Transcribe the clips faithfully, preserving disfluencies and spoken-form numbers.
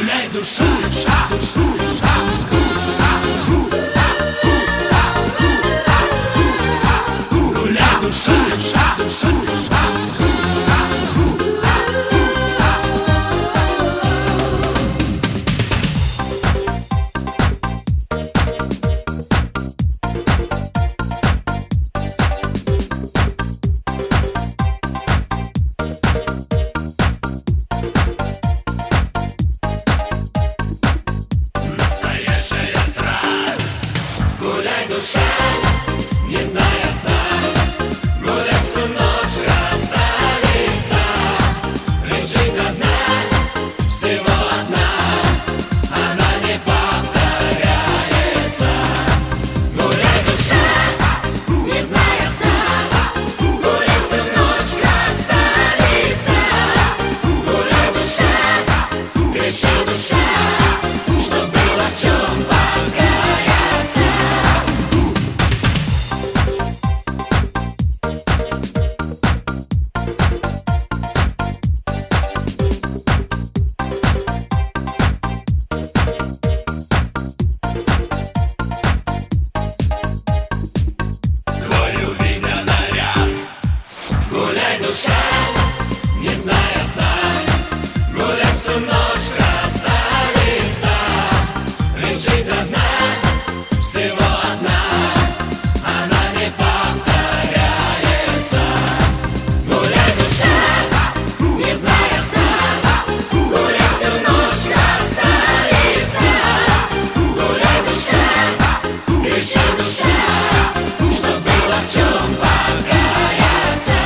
Гуляй, душа, душа, душа, душа, гуляй, душа, душа, душа, душа. Душа, не зная сна, гулять всю ночь, красавица. Ведь жизнь одна, всего одна, она не повторяется. Гуляй, душа, не зная сна, гулять всю ночь, красавица. Гуляй, душа, кричи, душа, что было в чем покаяться. Гуляй, душа, не зная сна, гулять всю ночь, красавица. Ведь жизнь одна, всего одна, она не повторяется. Гуляй, душа, не зная сна, гулять всю ночь, красавица. Гуляй, душа, кричи, душа, что было в чем покаяться.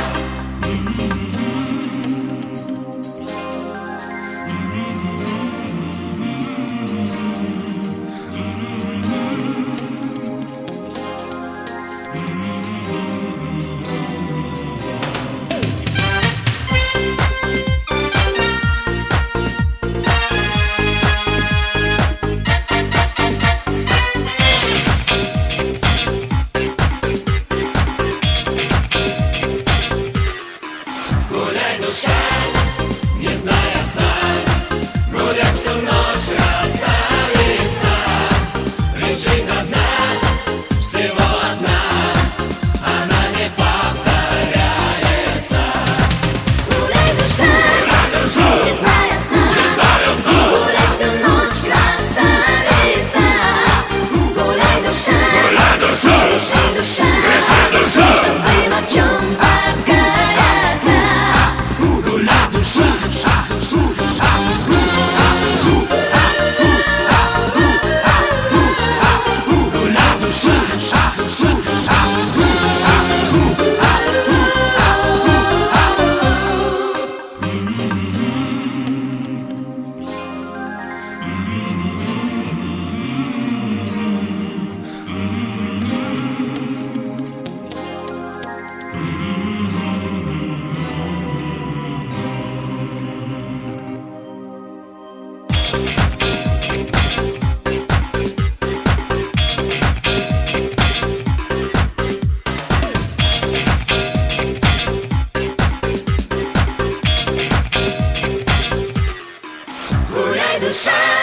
Гуляй, душа, не зная сна, гулять всю ночь, красавица. Ведь жизнь одна, всего одна, она не повторяется. Гуляй, душа, не зная сна, гулять всю ночь, красавица. Гуляй, душа, кричи, душа, что было в чем покаяться. Гуляй, душа, душа, душа, душа, гуляй, душа, душа, душа, душа. Гуляй, душа.